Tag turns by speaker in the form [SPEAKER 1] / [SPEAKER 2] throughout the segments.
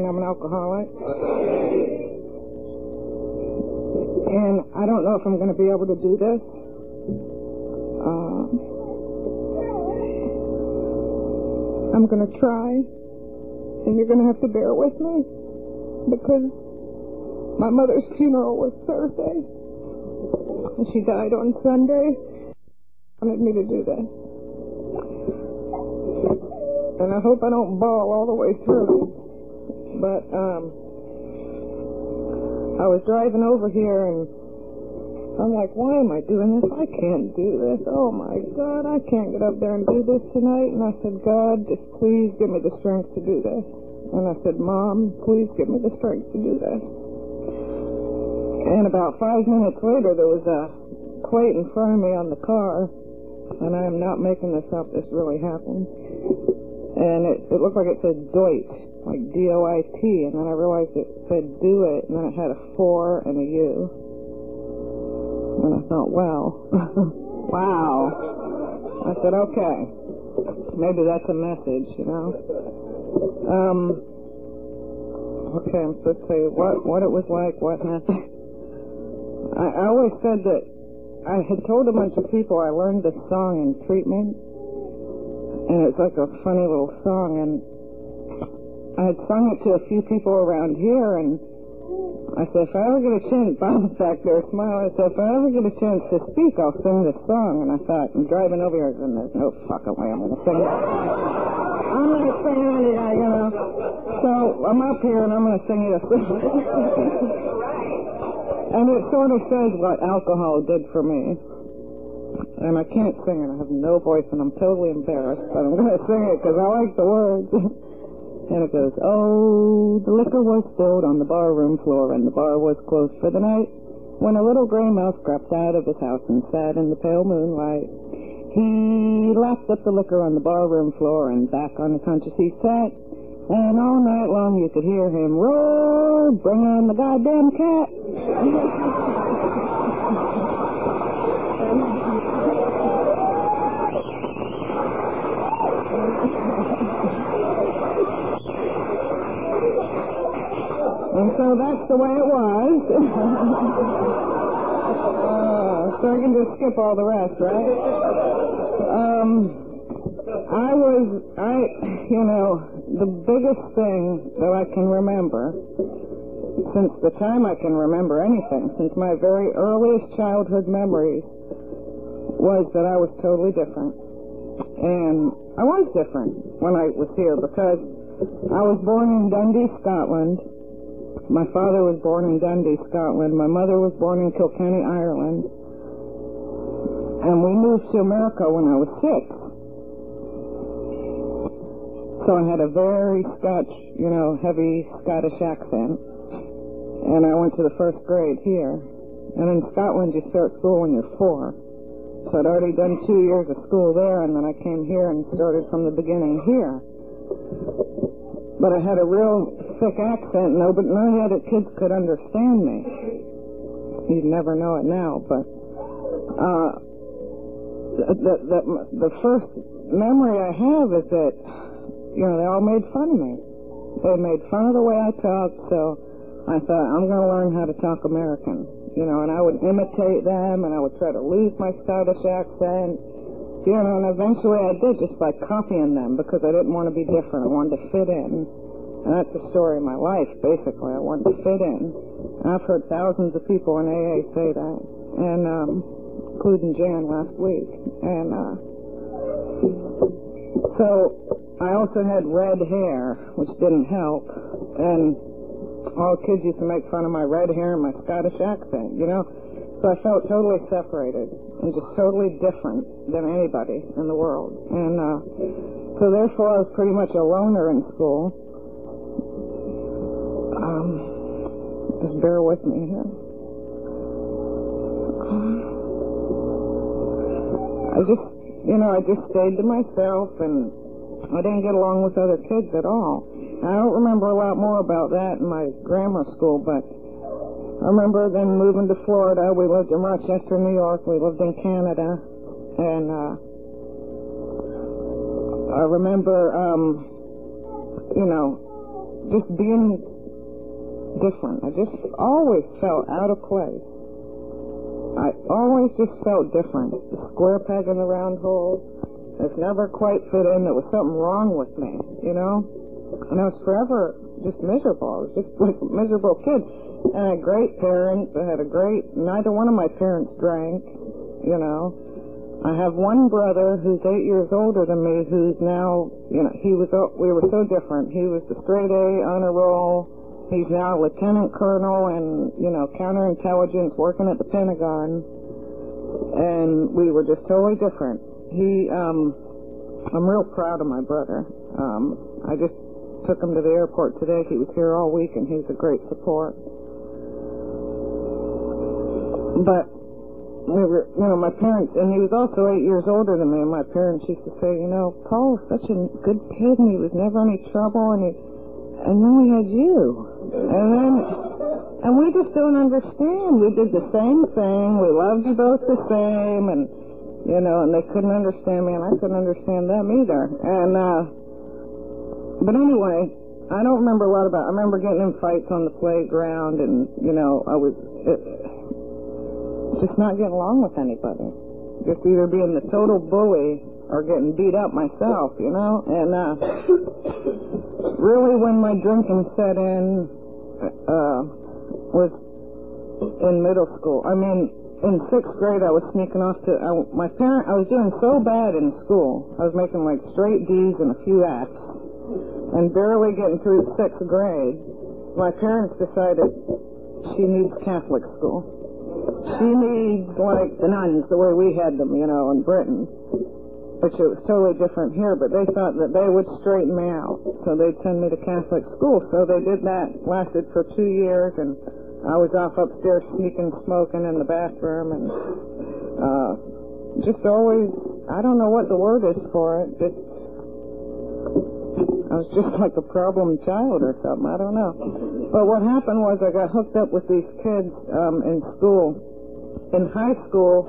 [SPEAKER 1] I'm an alcoholic. And I don't know if I'm going to be able to do this. I'm going to try, and you're going to have to bear with me, because my mother's funeral was Thursday, and she died on Sunday. Wanted me to do this. And I hope I don't bawl all the way through. But I was driving over here, and I'm like, why am I doing this? I can't do this. Oh, my God, I can't get up there and do this tonight. And I said, God, just please give me the strength to do this. And I said, Mom, please give me the strength to do this. And about 5 minutes later, there was a plate in front of me on the car, and I am not making this up. This really happened. And it looked like it said Doit, like D-O-I-T, and then I realized it said do it, and then it had a 4 and a U. And I thought, wow. Wow. I said, okay, maybe that's a message, you know. Okay, I'm supposed to tell you what it was like, what happened. I always said that I had told a bunch of people I learned this song in treatment, and it's like a funny little song, and I had sung it to a few people around here, and I said, if I ever get a chance, Bob's back there smiling, I said, if I ever get a chance to speak, I'll sing this song. And I thought, I'm driving over here, and there's no fucking way I'm going to sing it. I'm going to sing it, you know. So I'm up here, and I'm going to sing you a song. And it sort of says what alcohol did for me. And I can't sing it. I have no voice, and I'm totally embarrassed, but I'm going to sing it because I like the words. And it goes, oh, the liquor was spilled on the barroom floor, and the bar was closed for the night, when a little gray mouse crept out of his house and sat in the pale moonlight. He lapped up the liquor on the barroom floor, and back on his haunches he sat, and all night long you could hear him roar, bring on the goddamn cat. And so that's the way it was. So I can just skip all the rest, right? The biggest thing that I can remember, since the time I can remember anything, since my very earliest childhood memories, was that I was totally different. And I was different when I was here because I was born in Dundee, Scotland. My father was born in Dundee, Scotland. My mother was born in Kilkenny, Ireland. And we moved to America when I was 6. So I had a very Scotch, heavy Scottish accent. And I went to the first grade here. And in Scotland, you start school when you're 4. So I'd already done 2 years of school there, and then I came here and started from the beginning here. But I had a real thick accent, but none of the other kids could understand me. You'd never know it now, but the first memory I have is that, they all made fun of me. They made fun of the way I talked, so I thought, I'm going to learn how to talk American, and I would imitate them, and I would try to lose my Scottish accent. And eventually I did, just by copying them, because I didn't want to be different. I wanted to fit in. And that's the story of my life, basically. I wanted to fit in. And I've heard thousands of people in AA say that, and including Jan last week. And so I also had red hair, which didn't help. And all kids used to make fun of my red hair and my Scottish accent, So I felt totally separated and just totally different than anybody in the world. And so therefore I was pretty much a loner in school. Just bear with me here. I just stayed to myself, and I didn't get along with other kids at all. I don't remember a lot more about that in my grammar school, but I remember then moving to Florida. We lived in Rochester, New York. We lived in Canada. And I remember, just being different. I just always felt out of place. I always just felt different. The square peg in the round hole. It never quite fit in. There was something wrong with me, you know? And I was forever just miserable. I was just like a miserable kid. And I had great parents. Neither one of my parents drank, you know. I have one brother who's 8 years older than me who's now, you know, we were so different. He was the straight A honor roll. He's now a lieutenant colonel and, you know, counterintelligence working at the Pentagon. And we were just totally different. I'm real proud of my brother. I just took him to the airport today. He was here all week and he's a great support. But we were, you know, my parents, and he was also 8 years older than me, and my parents used to say, you know, Paul was such a good kid and he was never any trouble, and then we had you. And we just don't understand. We did the same thing. We loved you both the same, and, you know, and they couldn't understand me, and I couldn't understand them either. And, but anyway, I don't remember a lot about it. I remember getting in fights on the playground, and, you know, I was just not getting along with anybody. Just either being the total bully or getting beat up myself, you know? And, really when my drinking set in, was in middle school. I mean, in 6th grade I was sneaking off to, I was doing so bad in school. I was making like straight D's and a few F's and barely getting through 6th grade. My parents decided she needs Catholic school. She needs like the nuns, the way we had them, you know, in Britain. Which it was totally different here, but they thought that they would straighten me out. So they'd send me to Catholic school. So they did that, lasted for 2 years, and I was off upstairs sneaking, smoking in the bathroom, and just always, I don't know what the word is for it, I was just like a problem child or something, I don't know. But what happened was I got hooked up with these kids in school. In high school,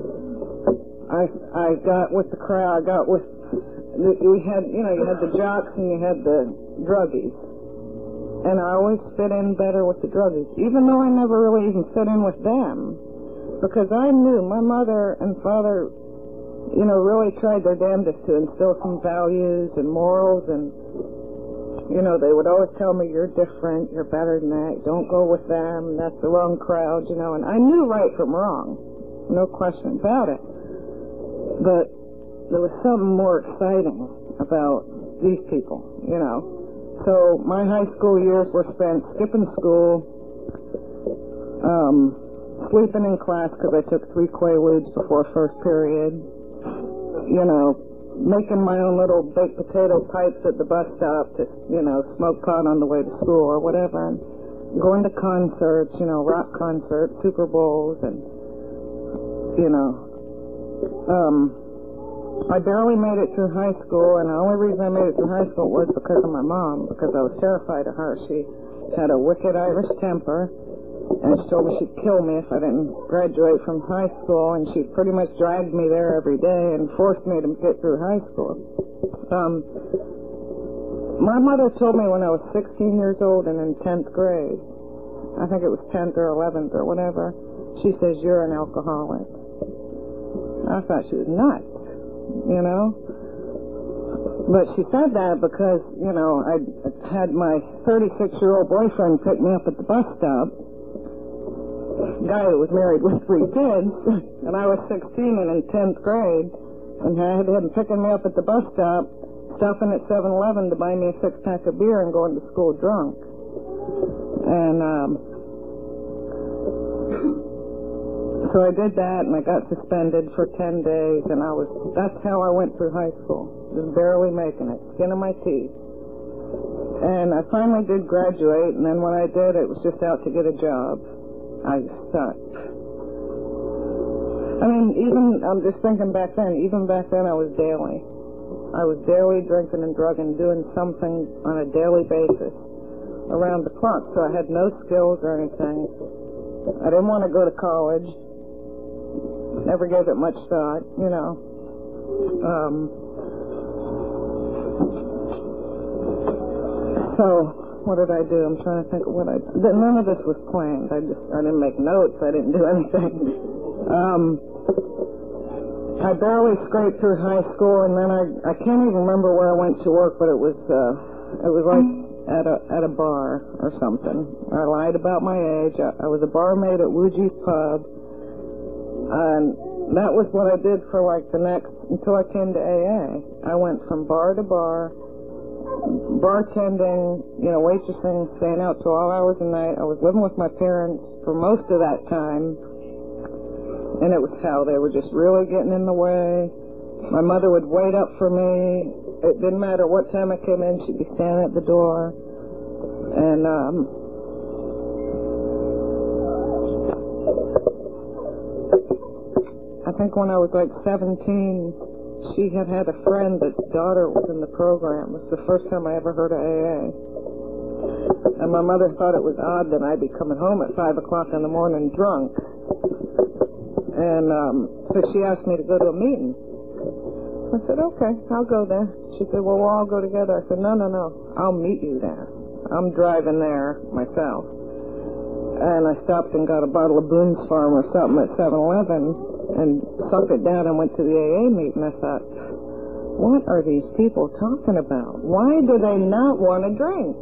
[SPEAKER 1] I got with the crowd. We had, you know, you had the jocks and you had the druggies. And I always fit in better with the druggies, even though I never really even fit in with them. Because I knew my mother and father, you know, really tried their damnedest to instill some values and morals. And, you know, they would always tell me, you're different, you're better than that, don't go with them, that's the wrong crowd, you know. And I knew right from wrong, no question about it. But there was something more exciting about these people, you know. So my high school years were spent skipping school, sleeping in class because I took 3 Quaaludes before first period, you know, making my own little baked potato pipes at the bus stop to, you know, smoke pot on the way to school or whatever, and going to concerts, you know, rock concerts, Super Bowls, and, you know, I barely made it through high school, and the only reason I made it through high school was because of my mom, because I was terrified of her. She had a wicked Irish temper, and she told me she'd kill me if I didn't graduate from high school, and she pretty much dragged me there every day and forced me to get through high school. My mother told me when I was 16 years old and in 10th grade, I think it was 10th or 11th or whatever, she says, you're an alcoholic. I thought she was nuts, you know. But she said that because, you know, I had my 36-year-old boyfriend pick me up at the bus stop, a guy who was married with 3 kids, and I was 16 and in 10th grade, and I had him picking me up at the bus stop, stopping at 7-Eleven to buy me a 6-pack of beer and going to school drunk. And, so I did that, and I got suspended for 10 days, and that's how I went through high school. Just barely making it, skin of my teeth. And I finally did graduate, and then when I did, it was just out to get a job. I sucked. I mean, I'm just thinking back then, even back then I was daily. I was daily drinking and drugging, doing something on a daily basis around the clock, so I had no skills or anything. I didn't want to go to college. Never gave it much thought, you know. So What did I do? I'm trying to think of what I did. None of this was planned. I didn't make notes. I didn't do anything. I barely scraped through high school, and then I can't even remember where I went to work, but it was like at a bar or something. I lied about my age. I was a barmaid at Wuji's Pub, and that was what I did for like until I came to AA. I went from bar to bar, bartending, waitressing, staying out till all hours of the night. I was living with my parents for most of that time, and it was hell. They were just really getting in the way. My mother would wait up for me. It didn't matter what time I came in, she'd be standing at the door. And I think when I was like 17, she had a friend that's daughter was in the program. It was the first time I ever heard of AA. And my mother thought it was odd that I'd be coming home at 5 o'clock in the morning drunk. And so she asked me to go to a meeting. I said, okay, I'll go there. She said, well, we'll all go together. I said, no, I'll meet you there. I'm driving there myself. And I stopped and got a bottle of Boone's Farm or something at 7-Eleven and sucked it down and went to the AA meeting. I thought, what are these people talking about? Why do they not want to drink?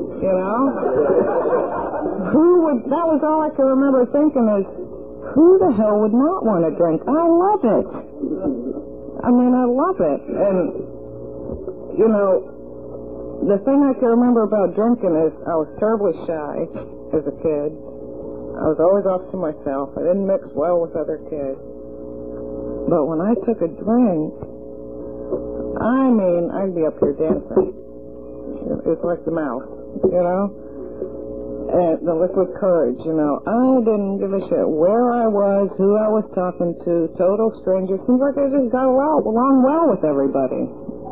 [SPEAKER 1] That was all I could remember thinking is, who the hell would not want to drink? I love it. I love it. And, the thing I can remember about drinking is I was terribly shy as a kid. I was always off to myself. I didn't mix well with other kids. But when I took a drink, I'd be up here dancing. It's like the mouse, And the liquid courage, I didn't give a shit where I was, who I was talking to, total strangers. Seems like I just got along well with everybody,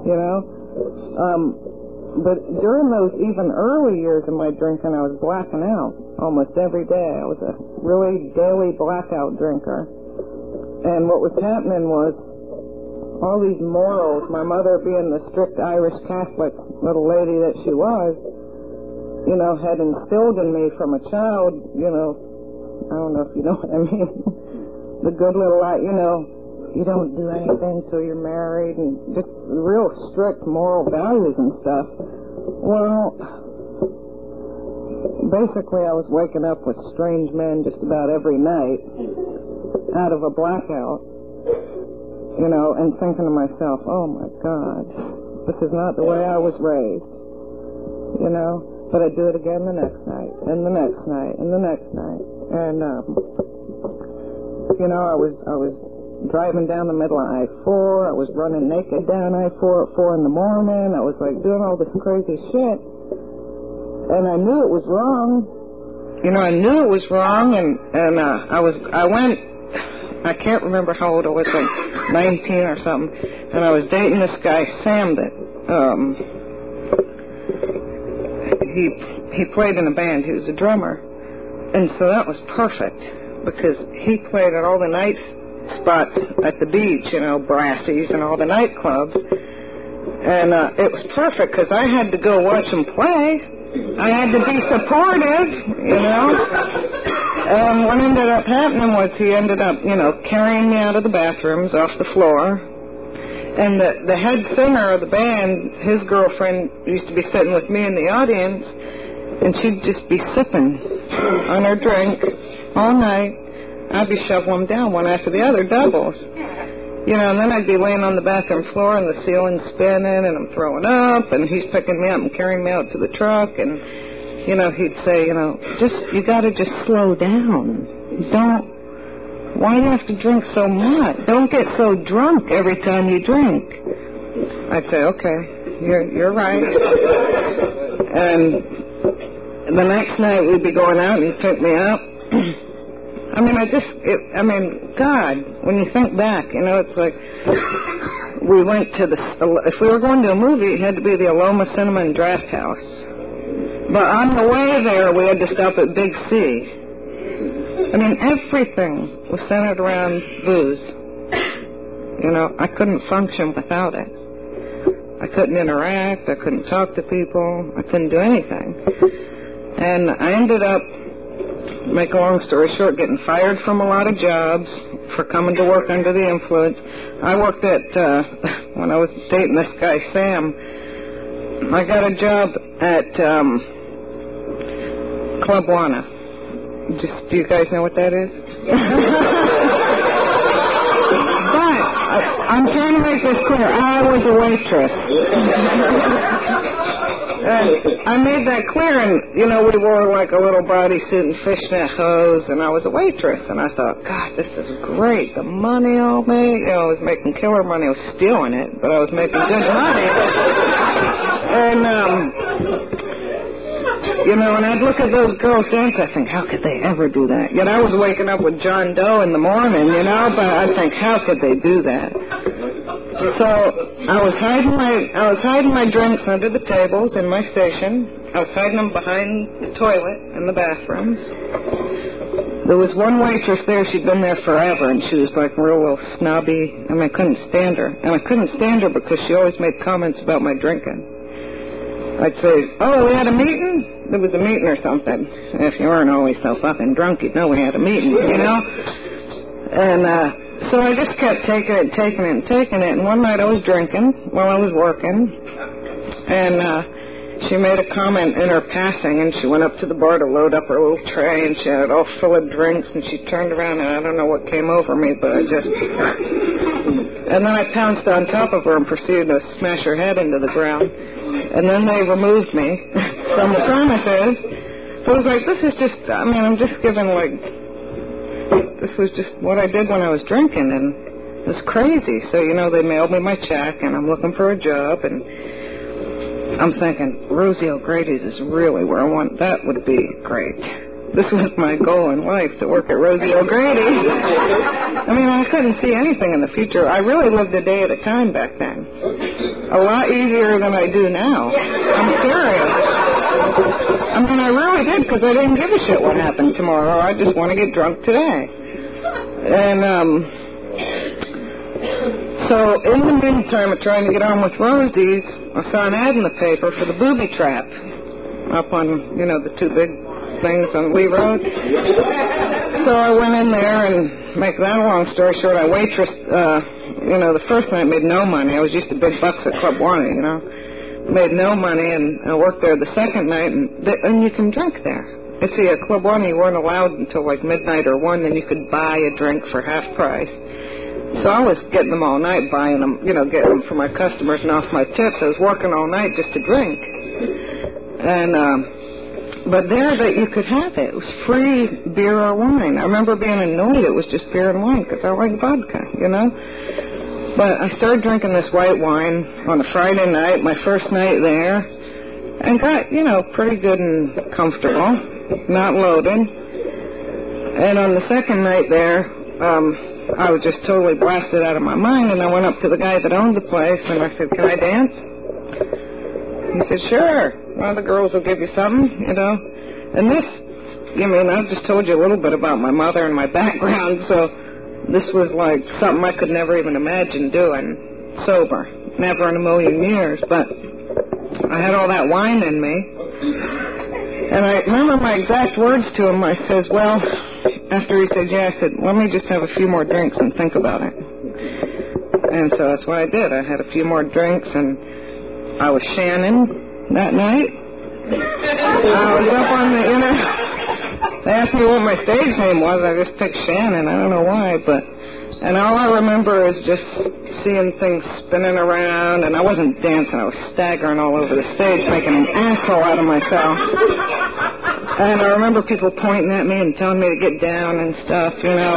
[SPEAKER 1] But during those even early years of my drinking, I was blacking out almost every day. I was a really daily blackout drinker. And what was happening was all these morals, my mother being the strict Irish Catholic little lady that she was, had instilled in me from a child, I don't know if you know what I mean, the good little, you don't do anything till you're married, and just real strict moral values and stuff. Well, basically I was waking up with strange men just about every night out of a blackout, and thinking to myself, oh my God, this is not the way I was raised, But I'd do it again the next night, and the next night, and the next night. And, I was driving down the middle of I-4. I was running naked down I-4 at 4 in the morning. I was, doing all this crazy shit. And I knew it was wrong. I knew it was wrong, and I can't remember how old I was, 19 or something. And I was dating this guy, Sam, that, he played in a band. He was a drummer. And so that was perfect because he played at all the night spots at the beach, Brassies and all the nightclubs. And it was perfect because I had to go watch him play. I had to be supportive, And what ended up happening was he ended up, carrying me out of the bathrooms off the floor. And the head singer of the band, his girlfriend used to be sitting with me in the audience, and she'd just be sipping on her drink all night. I'd be shoveling them down one after the other, doubles. And then I'd be laying on the bathroom floor and the ceiling's spinning and I'm throwing up, and he's picking me up and carrying me out to the truck, and, he'd say, you gotta just slow down. Why do you have to drink so much? Don't get so drunk every time you drink. I'd say, okay, you're right. And the next night we'd be going out and he'd pick me up. God, when you think back, it's like we went to if we were going to a movie, it had to be the Aloma Cinema and Draft House. But on the way there, we had to stop at Big C. Everything was centered around booze. I couldn't function without it. I couldn't interact. I couldn't talk to people. I couldn't do anything. And I ended up, make a long story short, getting fired from a lot of jobs for coming to work under the influence. I worked at, when I was dating this guy, Sam, I got a job at Club Wana. Do you guys know what that is? But I'm trying to make this clear. I was a waitress. I made that clear, and, we wore like a little bodysuit and fishnet hose, and I was a waitress, and I thought, God, this is great. The money I'll make, I was making killer money. I was stealing it, but I was making good money. And, and I'd look at those girls dance, I think, how could they ever do that? Yet I was waking up with John Doe in the morning, but I'd think, how could they do that? So I was hiding my drinks under the tables in my station. I was hiding them behind the toilet in the bathrooms. There was one waitress there. She'd been there forever, and she was like real little snobby, and I couldn't stand her. And I couldn't stand her because she always made comments about my drinking. I'd say, oh, we had a meeting? There was a meeting or something. If you weren't always so fucking drunk, you'd know we had a meeting, And so I just kept taking it. And one night I was drinking while I was working, and she made a comment in her passing, and she went up to the bar to load up her little tray, and she had it all full of drinks, and she turned around, and I don't know what came over me, but I just... And then I pounced on top of her and proceeded to smash her head into the ground. And then they removed me from the premises. So I was like, this is just, I'm just giving, this was just what I did when I was drinking, and it was crazy. So, they mailed me my check, and I'm looking for a job, and I'm thinking, Rosie O'Grady's is really where I want, that would be great. This was my goal in life, to work at Rosie O'Grady. I couldn't see anything in the future. I really lived a day at a time back then. A lot easier than I do now. I'm serious. I really did, because I didn't give a shit what happened tomorrow. I just want to get drunk today. And, so in the meantime of trying to get on with Rosie's, I saw an ad in the paper for the booby trap up on, the two big things on Lee Road. So I went in there, and make that a long story short, I waitressed, the first night made no money. I was used to big bucks at Club Wana, made no money, and I worked there the second night, and you can drink there. See, at Club Wana you weren't allowed until like midnight or 1, then you could buy a drink for half price. So I was getting them all night, buying them, getting them for my customers and off my tips. I was working all night just to drink. And, but there that you could have it. It was free beer or wine. I remember being annoyed it was just beer and wine because I like vodka, But I started drinking this white wine on a Friday night, my first night there, and got, pretty good and comfortable, not loaded. And on the second night there, I was just totally blasted out of my mind, and I went up to the guy that owned the place, and I said, can I dance? He said, sure. One of the girls will give you something, And this, I've just told you a little bit about my mother and my background, so this was like something I could never even imagine doing sober. Never in a million years, but I had all that wine in me. And I remember my exact words to him. I says, well, after he said, yeah, I said, let me just have a few more drinks and think about it. And so that's what I did. I had a few more drinks, and I was Shannon that night. I was up on the, they asked me what my stage name was. I just picked Shannon. I don't know why, and all I remember is just seeing things spinning around, and I wasn't dancing. I was staggering all over the stage, making an asshole out of myself. And I remember people pointing at me and telling me to get down and stuff,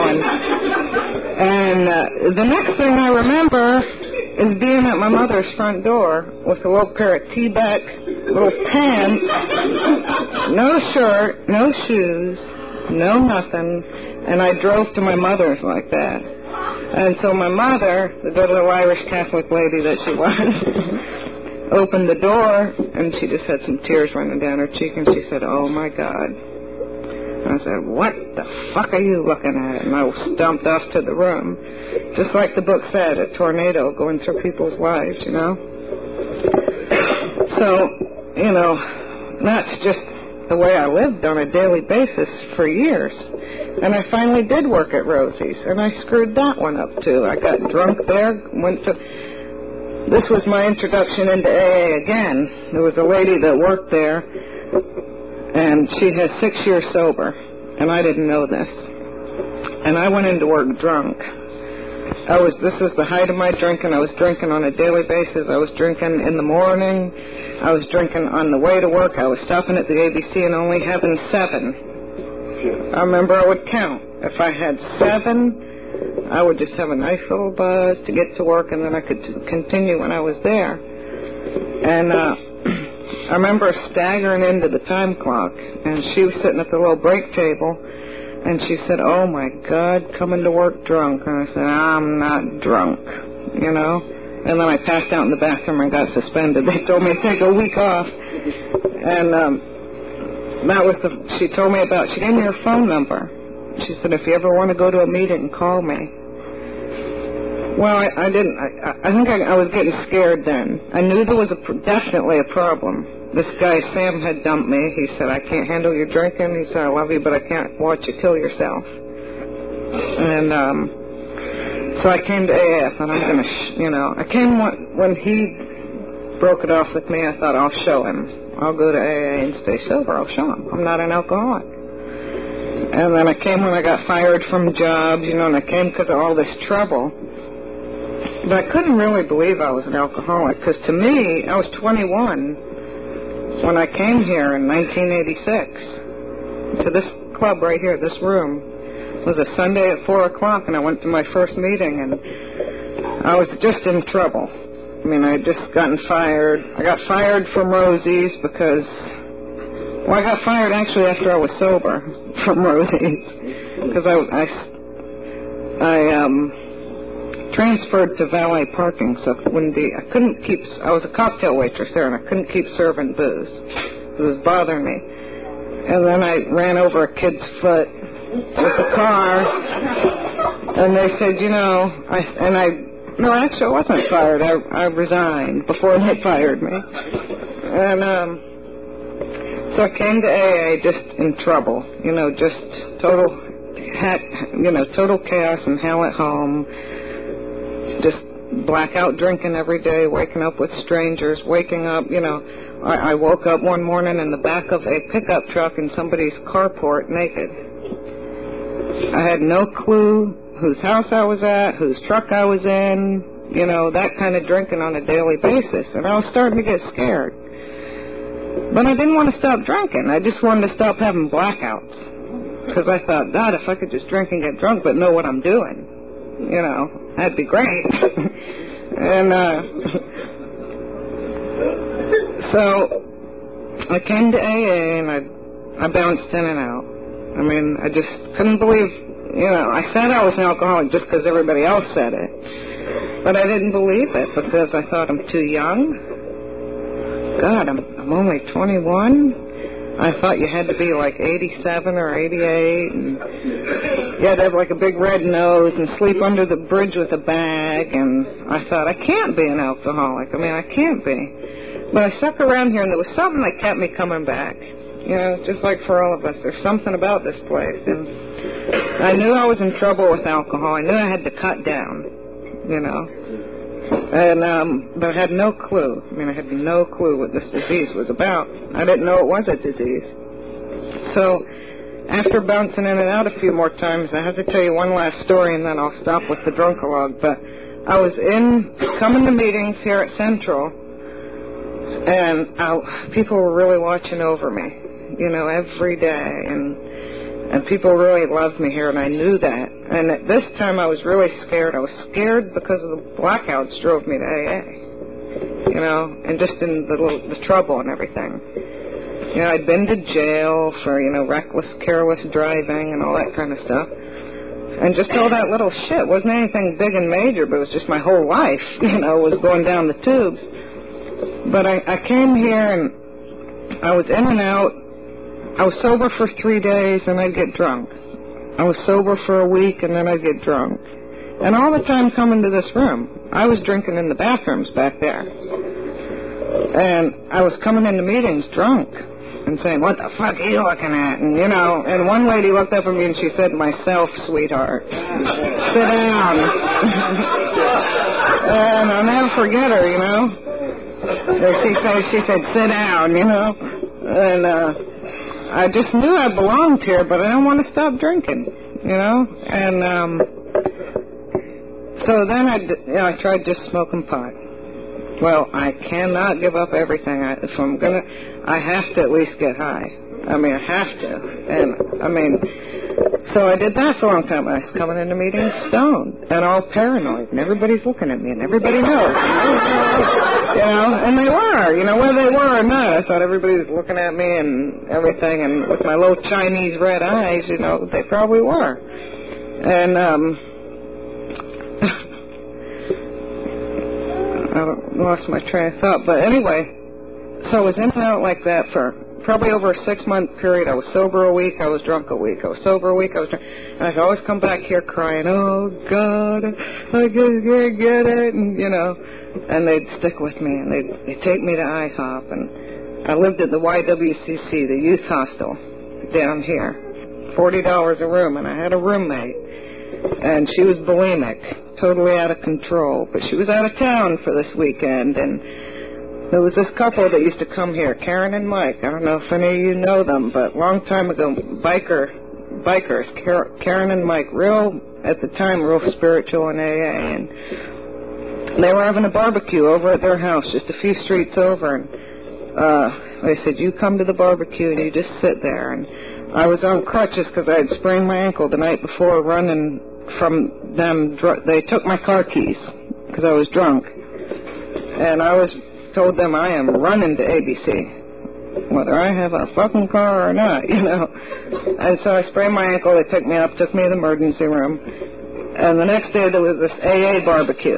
[SPEAKER 1] and the next thing I remember is being at my mother's front door with a little pair of T-back little pants, no shirt, no shoes, no nothing, and I drove to my mother's like that. And so my mother, the good little Irish Catholic lady that she was, opened the door, and she just had some tears running down her cheek, and she said, oh, my God. And I said, what the fuck are you looking at? And I stomped off to the room, just like the book said, a tornado going through people's lives, So, you know, that's just the way I lived on a daily basis for years. And I finally did work at Rosie's, and I screwed that one up, too. I got drunk there, this was my introduction into AA again. There was a lady that worked there, and she had 6 years sober, and I didn't know this. And I went into work drunk. This was the height of my drinking. I was drinking on a daily basis. I was drinking in the morning. I was drinking on the way to work. I was stopping at the ABC and only having 7. I remember I would count. If I had 7, I would just have a nice little buzz to get to work, and then I could continue when I was there. And I remember staggering into the time clock, and she was sitting at the little break table, and she said, "Oh, my God, coming to work drunk." And I said, "I'm not drunk, you know." And then I passed out in the bathroom and got suspended. They told me to take a week off. And she told me she gave me her phone number. She said, "If you ever want to go to a meeting, call me." Well, I didn't. I think I was getting scared then. I knew there was definitely a problem. This guy, Sam, had dumped me. He said, "I can't handle your drinking." He said, "I love you, but I can't watch you kill yourself." And so I came to AF, and I'm going to, I came when he broke it off with me. I thought, I'll show him. I'll go to AA and stay sober. I'll show him. I'm not an alcoholic. And then I came when I got fired from jobs, and I came because of all this trouble. But I couldn't really believe I was an alcoholic, because to me, I was 21 when I came here in 1986 to this club right here, this room. It was a Sunday at 4 o'clock, and I went to my first meeting, and I was just in trouble. I mean, I had just gotten fired. I got fired from Rosie's because, I got fired actually after I was sober from Rosie's, because I transferred to valet parking, so I was a cocktail waitress there, and I couldn't keep serving booze. It was bothering me. And then I ran over a kid's foot with a car, and they said, no, actually I wasn't fired. I resigned before they fired me. And so I came to AA just in trouble, just total chaos and hell at home. Just blackout drinking every day, waking up with strangers, I woke up one morning in the back of a pickup truck in somebody's carport naked. I had no clue whose house I was at, whose truck I was in, that kind of drinking on a daily basis. And I was starting to get scared. But I didn't want to stop drinking. I just wanted to stop having blackouts. Because I thought, God, if I could just drink and get drunk but know what I'm doing, that'd be great. And so I came to AA, and I bounced in and out. I mean, I just couldn't believe, I said I was an alcoholic just because everybody else said it. But I didn't believe it because I thought I'm too young. God, I'm only 21. I thought you had to be like 87 or 88, and you had to have like a big red nose and sleep under the bridge with a bag, and I thought, I can't be an alcoholic. I mean, I can't be. But I stuck around here, and there was something that kept me coming back. Just like for all of us, there's something about this place. And I knew I was in trouble with alcohol. I knew I had to cut down, And, but I had no clue. I mean, I had no clue what this disease was about. I didn't know it was a disease. So, after bouncing in and out a few more times, I have to tell you one last story, and then I'll stop with the drunkalogue. But I was coming to meetings here at Central, and people were really watching over me, every day, and people really loved me here, and I knew that. And at this time, I was really scared. I was scared because of the blackouts drove me to AA, and just in the trouble and everything. I'd been to jail for, reckless, careless driving and all that kind of stuff. And just all that little shit. It wasn't anything big and major, but it was just my whole life, was going down the tubes. But I came here, and I was in and out. I was sober for 3 days, and I'd get drunk. I was sober for a week, and then I'd get drunk. And all the time coming to this room, I was drinking in the bathrooms back there. And I was coming into meetings drunk and saying, what the fuck are you looking at? And, and one lady looked up at me and she said, myself, sweetheart. Sit down. And I'll never forget her, She said, sit down, And I just knew I belonged here, but I don't want to stop drinking, And so then I tried just smoking pot. Well, I cannot give up everything. If I'm gonna, I have to at least get high. I have to. And so I did that for a long time. I was coming into meetings stoned and all paranoid, and everybody's looking at me, and everybody knows. And they were, whether they were or not. I thought everybody was looking at me and everything, and with my little Chinese red eyes, they probably were. And I lost my train of thought, but anyway, so I was in and out like that for probably over a 6-month period. I was sober a week, I was drunk a week. I was sober a week, I was drunk. And I'd always come back here crying, oh, God, I can't get it, and they'd stick with me, and they'd take me to IHOP, and I lived at the YWCC, the youth hostel, down here, $40 a room, and I had a roommate, and she was bulimic, totally out of control, but she was out of town for this weekend, and there was this couple that used to come here, Karen and Mike. I don't know if any of you know them, but a long time ago, bikers, Karen and Mike, at the time, real spiritual in AA, and they were having a barbecue over at their house, just a few streets over, and they said, you come to the barbecue and you just sit there, and I was on crutches because I had sprained my ankle the night before running from them. They took my car keys because I was drunk, and I told them I am running to ABC, whether I have a fucking car or not, And so I sprained my ankle. They picked me up, took me to the emergency room, and the next day there was this AA barbecue.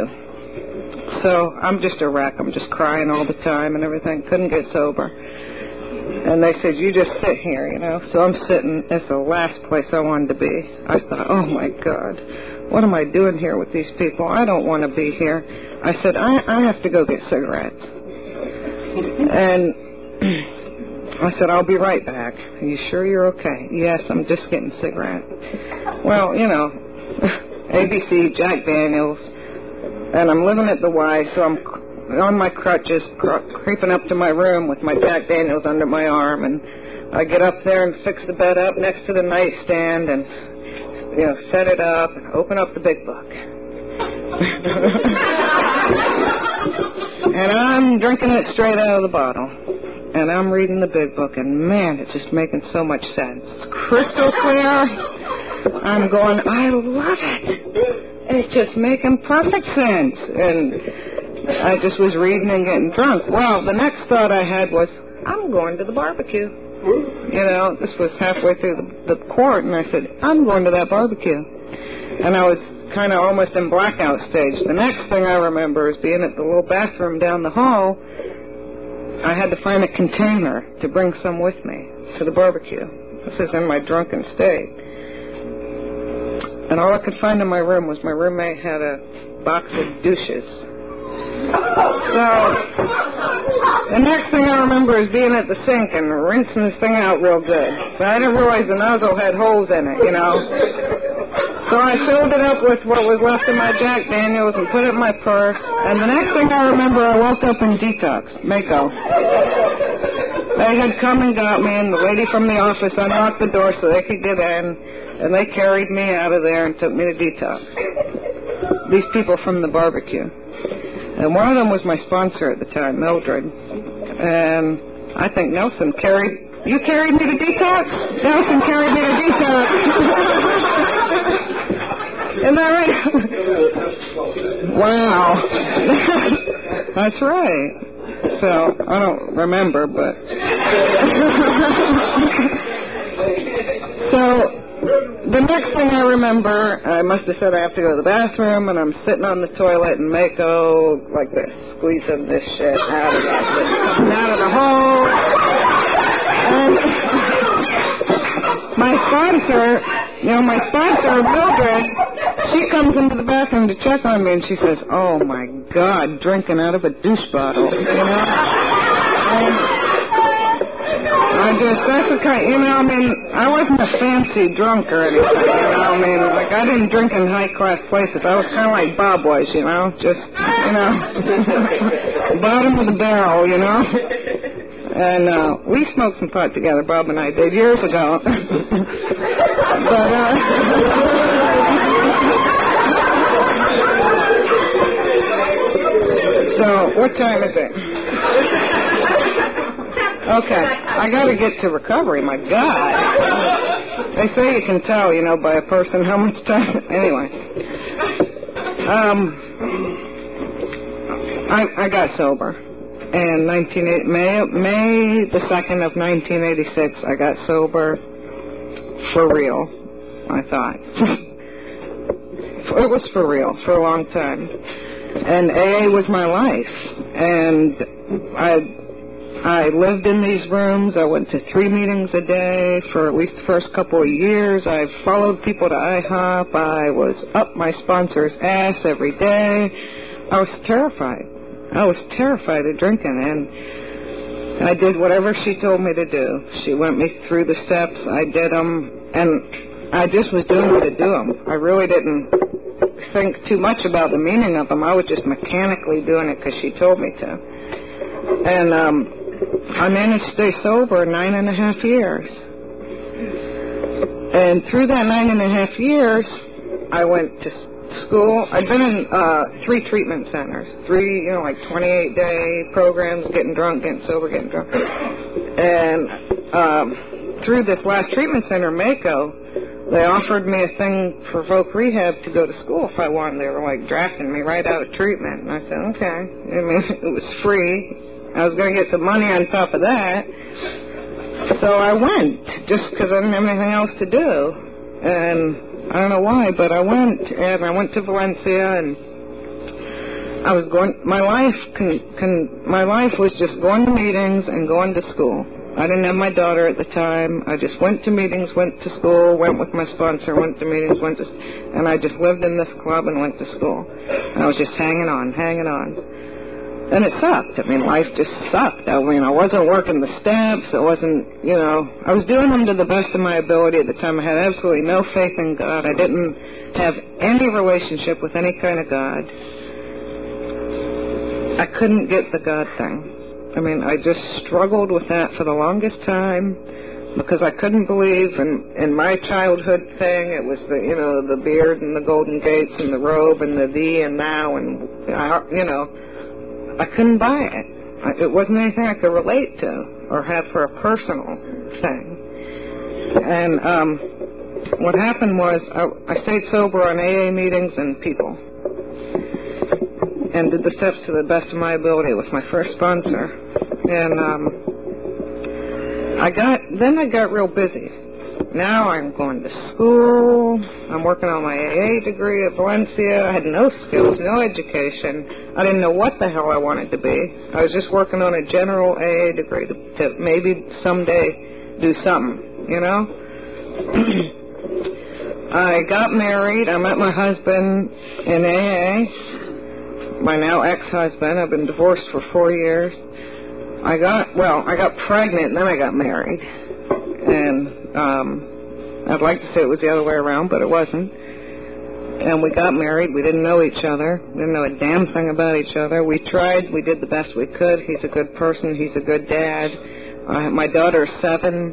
[SPEAKER 1] So I'm just a wreck. I'm just crying all the time and everything. Couldn't get sober. And they said, you just sit here, So I'm sitting. It's the last place I wanted to be. I thought, oh, my God, what am I doing here with these people? I don't want to be here. I said, I have to go get cigarettes. And I said, I'll be right back. Are you sure you're okay? Yes, I'm just getting cigarettes. Well, ABC, Jack Daniels, and I'm living at the Y, so I'm on my crutches, creeping up to my room with my Jack Daniels under my arm, and I get up there and fix the bed up next to the nightstand and, set it up and open up the big book. And I'm drinking it straight out of the bottle. And I'm reading the big book, and man, it's just making so much sense. It's crystal clear. I'm going, I love it. It's just making perfect sense. And I just was reading and getting drunk. Well, the next thought I had was, I'm going to the barbecue. This was halfway through the court, and I said, I'm going to that barbecue. And I was kind of almost in blackout stage. The next thing I remember is being at the little bathroom down the hall. I had to find a container to bring some with me to the barbecue. This is in my drunken state. And all I could find in my room was my roommate had a box of douches. So the next thing I remember is being at the sink and rinsing this thing out real good. But I didn't realize the nozzle had holes in it, So I filled it up with what was left of my Jack Daniels and put it in my purse. And the next thing I remember, I woke up in detox, Mako. They had come and got me, and the lady from the office unlocked the door so they could get in, and they carried me out of there and took me to detox. These people from the barbecue. And one of them was my sponsor at the time, Mildred. And I think Nelson you carried me to detox? Nelson carried me to detox. Isn't that right? Wow. That's right. So, I don't remember, but... So, the next thing I remember, I must have said I have to go to the bathroom, and I'm sitting on the toilet and Mako like this, squeezing this shit out of that shit, coming out of the hole. And my sponsor, Mildred, she comes into the bathroom to check on me, and she says, oh, my God, drinking out of a douche bottle, That's the kind, I mean, I wasn't a fancy drunk or anything, I mean, like, I didn't drink in high-class places. I was kind of like Bob was, just, bottom of the barrel, And we smoked some pot together, Bob and I did, years ago. But, so, what time is it? Okay, I got to get to recovery, my God. They say you can tell, by a person how much time. Anyway. I got sober. And May the 2nd of 1986, I got sober for real, I thought. It was for real, for a long time. And AA was my life. And I lived in these rooms. I went to 3 meetings a day for at least the first couple of years. I followed people to IHOP. I was up my sponsor's ass every day. I was terrified. I was terrified of drinking, and I did whatever she told me to do. She went me through the steps. I did them, and I just was doing it to do them. I really didn't think too much about the meaning of them. I was just mechanically doing it because she told me to. And I managed to stay sober 9.5 years. And through that 9.5 years, I went to school. I'd been in 3 treatment centers, 3, like 28-day programs, getting drunk, getting sober, getting drunk. And through this last treatment center, Mako, they offered me a thing for Voc Rehab to go to school if I wanted. They were like drafting me right out of treatment. And I said, okay. I mean, it was free. I was going to get some money on top of that. So I went just because I didn't have anything else to do. And I don't know why, but I went, and I went to Valencia, and I was going. My life was just going to meetings and going to school. I didn't have my daughter at the time. I just went to meetings, went to school, went with my sponsor, went to meetings, and I just lived in this club and went to school. And I was just hanging on. And it sucked. I mean, life just sucked. I mean, I wasn't working the steps. It wasn't, I was doing them to the best of my ability at the time. I had absolutely no faith in God. I didn't have any relationship with any kind of God. I couldn't get the God thing. I mean, I just struggled with that for the longest time because I couldn't believe in my childhood thing. It was the beard and the golden gates and the robe and the thee and thou and, I couldn't buy it. It wasn't anything I could relate to or have for a personal thing. And what happened was I stayed sober on AA meetings and people and did the steps to the best of my ability with my first sponsor. And I got real busy. Now I'm going to school. I'm working on my AA degree at Valencia. I had no skills, no education. I didn't know what the hell I wanted to be. I was just working on a general AA degree to maybe someday do something, I got married. I met my husband in AA, my now ex-husband. I've been divorced for 4 years. I got pregnant and then I got married. And I'd like to say it was the other way around, but it wasn't. And we got married. We didn't know each other. We didn't know a damn thing about each other. We tried. We did the best we could. He's a good person. He's a good dad. My daughter's 7.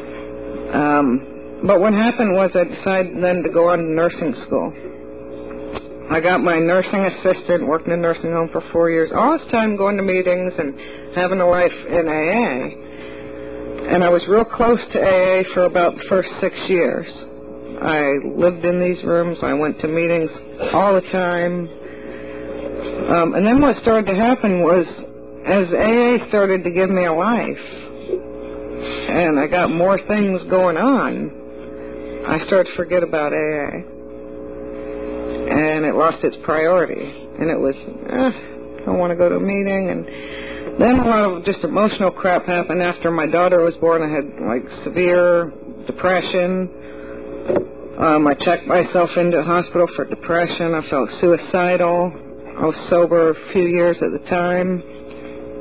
[SPEAKER 1] But what happened was I decided then to go on to nursing school. I got my nursing assistant, worked in a nursing home for 4 years. All this time going to meetings and having a life in AA. And I was real close to AA for about the first 6 years. I lived in these rooms. I went to meetings all the time. And then what started to happen was, as AA started to give me a life, and I got more things going on, I started to forget about AA. And it lost its priority. And it was, I don't want to go to a meeting. And then a lot of just emotional crap happened after my daughter was born. I had, severe depression. I checked myself into a hospital for depression. I felt suicidal. I was sober a few years at the time.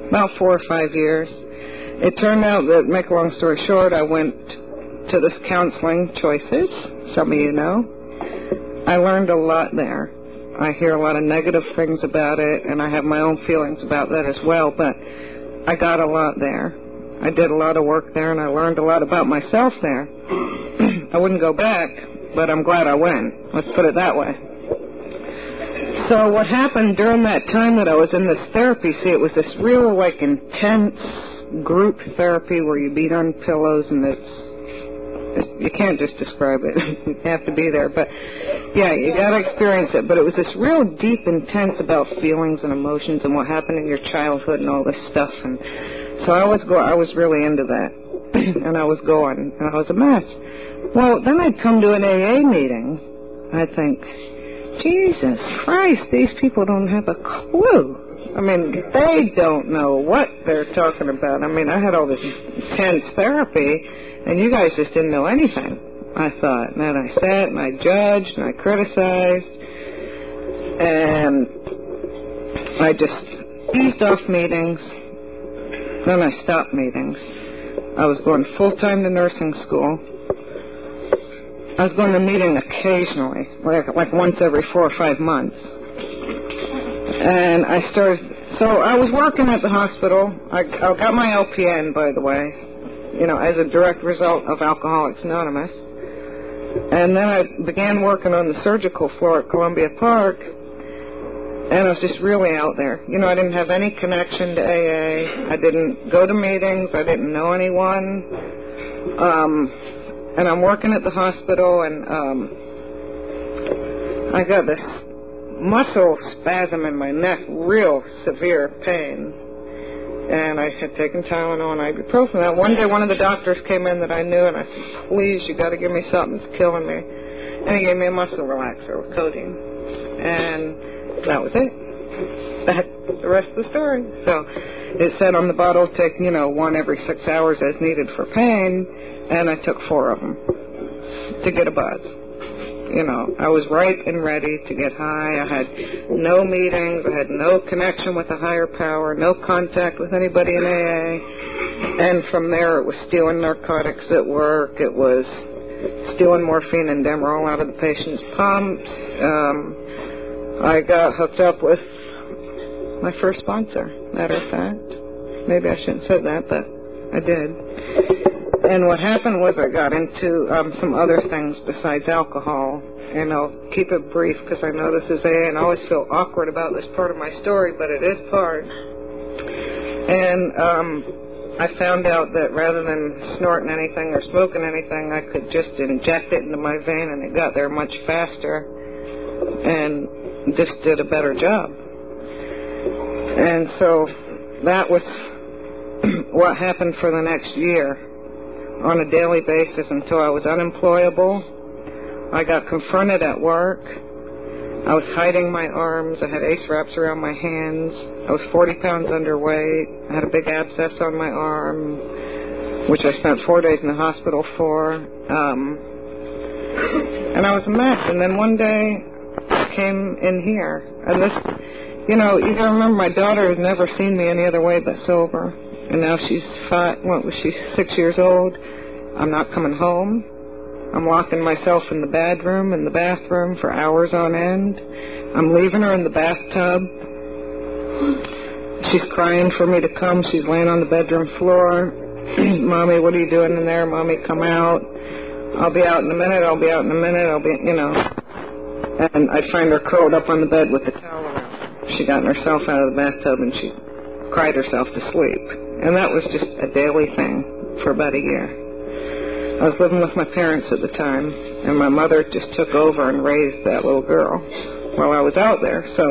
[SPEAKER 1] about 4 or 5 years. It turned out that, make a long story short, I went to this counseling, Choices, some of you know. I learned a lot there. I hear a lot of negative things about it, and I have my own feelings about that as well, but I got a lot there. I did a lot of work there, and I learned a lot about myself there. I wouldn't go back, but I'm glad I went. Let's put it that way. So what happened during that time that I was in this therapy, see, it was this real, like, intense group therapy where you beat on pillows, and you can't just describe it. You have to be there. But, yeah, you got to experience it. But it was this real deep, intense about feelings and emotions and what happened in your childhood and all this stuff. And so I was really into that. And I was going, and I was a mess. Well, then I'd come to an AA meeting. I'd think, Jesus Christ, these people don't have a clue. I mean, they don't know what they're talking about. I mean, I had all this intense therapy, and you guys just didn't know anything, I thought. And then I sat, and I judged, and I criticized, and I just eased off meetings. Then I stopped meetings. I was going full-time to nursing school. I was going to meeting occasionally, like once every 4 or 5 months. And I started, so I was working at the hospital. I got my LPN, by the way, you know, as a direct result of Alcoholics Anonymous. And then I began working on the surgical floor at Columbia Park, and I was just really out there. You know, I didn't have any connection to AA. I didn't go to meetings. I didn't know anyone. And I'm working at the hospital, and I got this muscle spasm in my neck, real severe pain. And I had taken Tylenol and ibuprofen. Now, one day, one of the doctors came in that I knew, and I said, please, you got to give me something that's killing me. And he gave me a muscle relaxer with codeine. And that was it. That's the rest of the story. So it said on the bottle, take, you know, 1 every 6 hours as needed for pain, and I took 4 of them to get a buzz. You know, I was ripe and ready to get high. I had no meetings. I had no connection with a higher power, no contact with anybody in AA. And from there, it was stealing narcotics at work. It was stealing morphine and Demerol out of the patient's pumps. I got hooked up with my first sponsor, matter of fact. Maybe I shouldn't have said that, but I did. And what happened was I got into some other things besides alcohol. And I'll keep it brief because I know this is AA, and I always feel awkward about this part of my story, but it is part. And I found out that rather than snorting anything or smoking anything, I could just inject it into my vein, and it got there much faster and just did a better job. And so that was what happened for the next year. On a daily basis until I was unemployable. I got confronted at work. I was hiding my arms. I had ace wraps around my hands. I was 40 pounds underweight. I had a big abscess on my arm, which I spent 4 days in the hospital for. And I was a mess. And then one day I came in here. And this, you know, you gotta remember my daughter has never seen me any other way but sober. And now she's 6 years old. I'm not coming home. I'm locking myself in the bedroom and the bathroom for hours on end. I'm leaving her in the bathtub. She's crying for me to come. She's laying on the bedroom floor. Mommy, what are you doing in there? Mommy, come out. I'll be out in a minute. I'll be out in a minute. I'll be, you know. And I'd find her curled up on the bed with the towel around. She got herself out of the bathtub and she cried herself to sleep. And that was just a daily thing for about a year. I was living with my parents at the time, and my mother just took over and raised that little girl while I was out there. So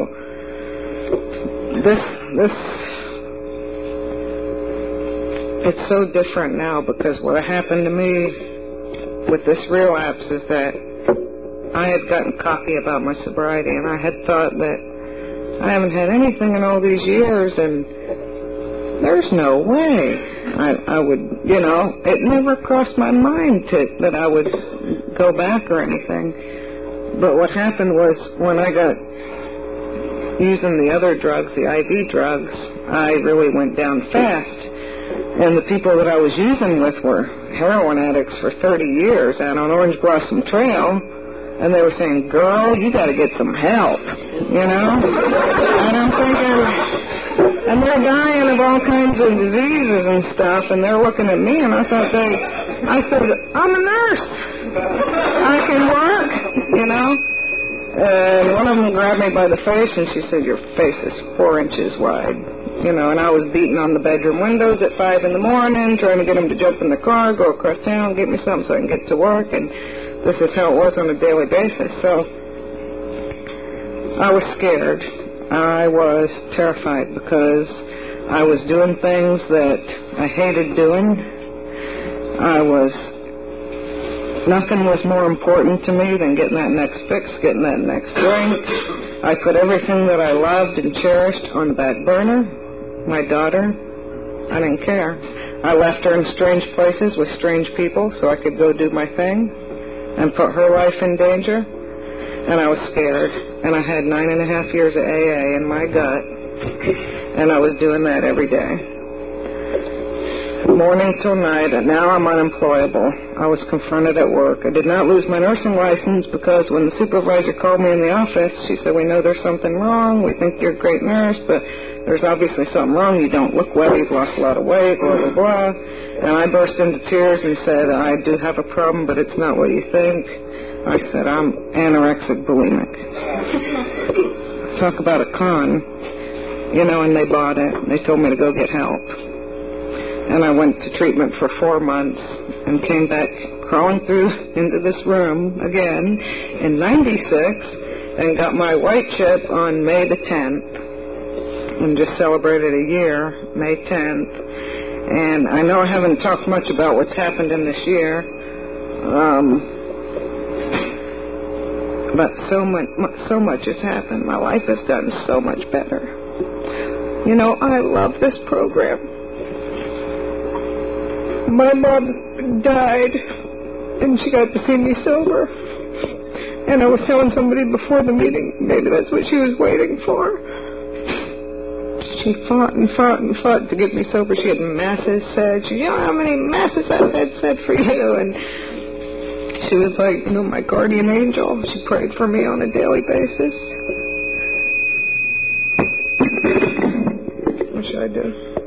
[SPEAKER 1] it's so different now because what happened to me with this relapse is that I had gotten cocky about my sobriety, and I had thought that I haven't had anything in all these years, and there's no way I would, you know, it never crossed my mind that I would go back or anything. But what happened was when I got using the other drugs, the IV drugs, I really went down fast. And the people that I was using with were heroin addicts for 30 years out on Orange Blossom Trail. And they were saying, girl, you got to get some help, you know? And I'm thinking, and they're dying of all kinds of diseases and stuff, and they're looking at me, and I said, I'm a nurse. I can work, you know? And one of them grabbed me by the face, and she said, your face is 4 inches wide. You know, and I was beating on the bedroom windows at 5 in the morning, trying to get them to jump in the car, go across town, get me something so I can get to work, and this is how it was on a daily basis. So I was scared. I was terrified because I was doing things that I hated doing. Nothing was more important to me than getting that next fix, getting that next drink. I put everything that I loved and cherished on the back burner. My daughter, I didn't care. I left her in strange places with strange people so I could go do my thing and put her life in danger. And I was scared. And I had 9.5 years of AA in my gut. And I was doing that every day. Morning till night, and now I'm unemployable. I was confronted at work. I did not lose my nursing license because when the supervisor called me in the office, she said, we know there's something wrong. We think you're a great nurse, but there's obviously something wrong. You don't look well. You've lost a lot of weight, blah, blah, blah. And I burst into tears and said, I do have a problem, but it's not what you think. I said, I'm anorexic bulimic. Talk about a con. You know, and they bought it. They told me to go get help. And I went to treatment for 4 months and came back crawling through into this room again in 96 and got my white chip on May the 10th and just celebrated a year, May 10th. And I know I haven't talked much about what's happened in this year, but so much has happened. My life has gotten so much better. You know, I love this program. My mom died, and she got to see me sober. And I was telling somebody before the meeting, maybe that's what she was waiting for. She fought and fought and fought to get me sober. She had masses said. You know how many masses I've had said for you? And she was like, you know, my guardian angel. She prayed for me on a daily basis. What should I do?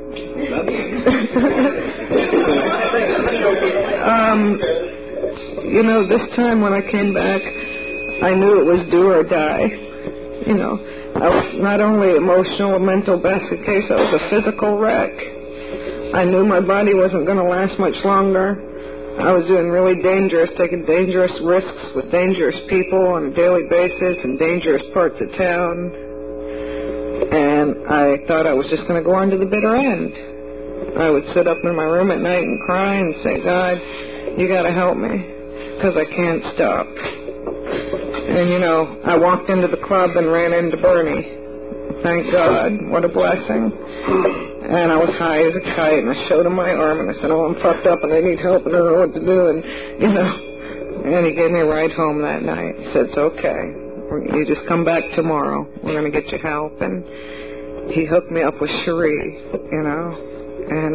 [SPEAKER 1] You know, this time when I came back, I knew it was do or die. You know, I was not only emotional and mental basket case, I was a physical wreck. I knew my body wasn't going to last much longer. I was doing really dangerous, taking dangerous risks with dangerous people on a daily basis in dangerous parts of town. And I thought I was just going to go on to the bitter end. I would sit up in my room at night and cry and say, God, you got to help me because I can't stop. And, you know, I walked into the club and ran into Bernie. Thank God. What a blessing. And I was high as a kite, and I showed him my arm, and I said, oh, I'm fucked up, and I need help, and I don't know what to do. And, you know, and he gave me a ride home that night. He said, it's okay. You just come back tomorrow. We're going to get you help. And he hooked me up with Cherie, you know. And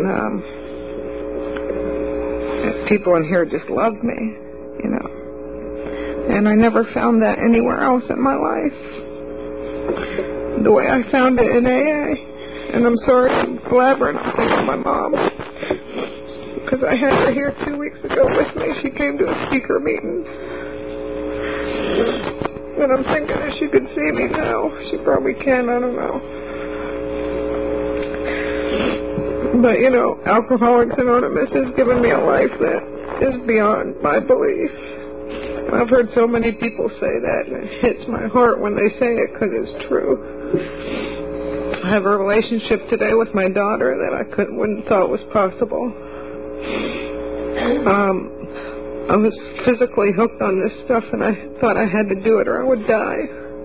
[SPEAKER 1] people in here just loved me, you know. And I never found that anywhere else in my life. The way I found it in AA. And I'm sorry I'm blabbering. I'm thinking of my mom. Because I had her here 2 weeks ago with me. She came to a speaker meeting. And I'm thinking if she could see me now. She probably can, I don't know. But, you know, Alcoholics Anonymous has given me a life that is beyond my belief. I've heard so many people say that, and it hits my heart when they say it because it's true. I have a relationship today with my daughter that I wouldn't thought was possible. I was physically hooked on this stuff, and I thought I had to do it or I would die.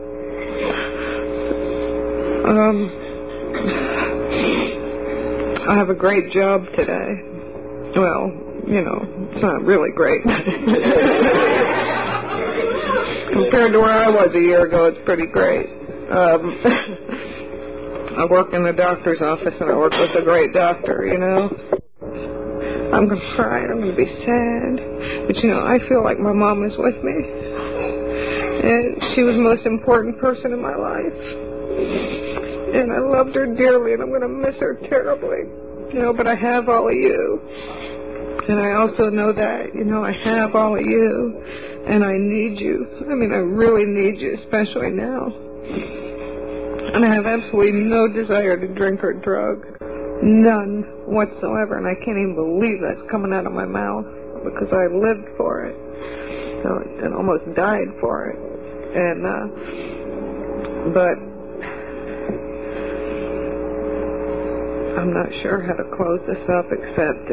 [SPEAKER 1] I have a great job today. Well, you know, it's not really great. Compared to where I was a year ago, it's pretty great. I work in the doctor's office, and I work with a great doctor, you know. I'm going to cry, I'm going to be sad. But, you know, I feel like my mom is with me. And she was the most important person in my life. And I loved her dearly, and I'm going to miss her terribly. You know, but I have all of you. And I also know that, you know, I have all of you. And I need you. I mean, I really need you, especially now. And I have absolutely no desire to drink or drug. None whatsoever. And I can't even believe that's coming out of my mouth because I lived for it. And almost died for it. And, but I'm not sure how to close this up except,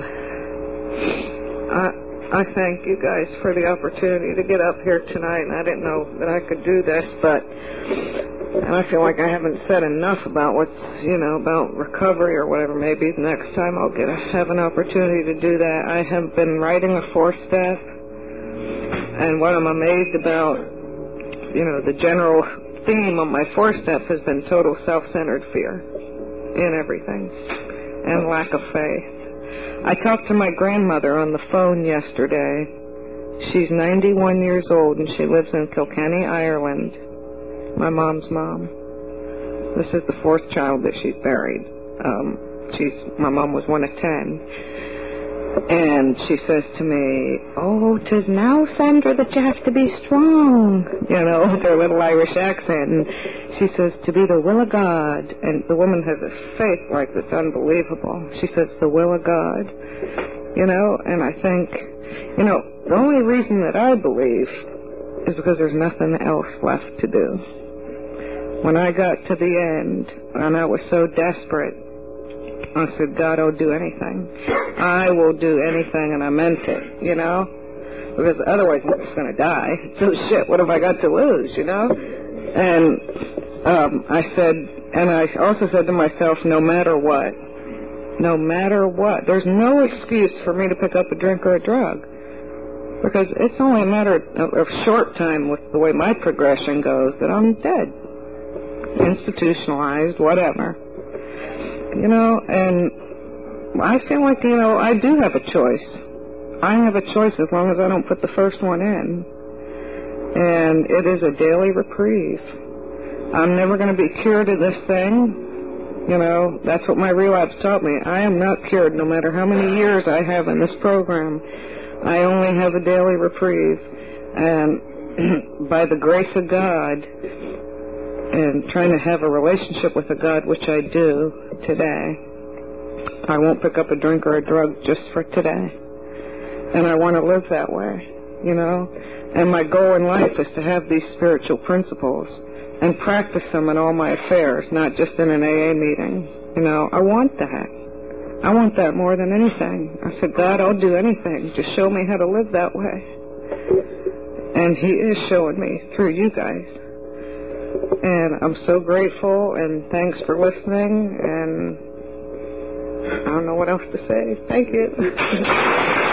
[SPEAKER 1] I thank you guys for the opportunity to get up here tonight. And I didn't know that I could do this, and I feel like I haven't said enough about what's, you know, about recovery or whatever. Maybe next time I'll have an opportunity to do that. I have been writing a 4-step, and what I'm amazed about, you know, the general theme of my 4-step has been total self-centered fear in everything and lack of faith. I talked to my grandmother on the phone yesterday. She's 91 years old, and she lives in Kilkenny, Ireland. My mom's mom. This is the 4th child that she's buried. My mom was one of 10. And she says to me, "Oh, 'tis now, Sandra, that you have to be strong." You know, with her little Irish accent. And she says, "To be the will of God." And the woman has a faith like that's unbelievable. She says, "The will of God." You know, and I think, you know, the only reason that I believe is because there's nothing else left to do. When I got to the end, and I was so desperate, I said, "God, I'll do anything. I will do anything," and I meant it, you know? Because otherwise I'm just going to die. So shit, what have I got to lose, you know? And I also said to myself, no matter what, there's no excuse for me to pick up a drink or a drug. Because it's only a matter of short time with the way my progression goes that I'm dead. Institutionalized, whatever. You know, and I feel like, you know, I do have a choice. I have a choice as long as I don't put the first one in. And it is a daily reprieve. I'm never going to be cured of this thing. You know, that's what my relapse taught me. I am not cured no matter how many years I have in this program. I only have a daily reprieve. And by the grace of God, and trying to have a relationship with a God, which I do today, I won't pick up a drink or a drug just for today. And I want to live that way, you know. And my goal in life is to have these spiritual principles and practice them in all my affairs, not just in an AA meeting. You know, I want that. I want that more than anything. I said, "God, I'll do anything. Just show me how to live that way." And He is showing me through you guys. And I'm so grateful, and thanks for listening, and I don't know what else to say. Thank you.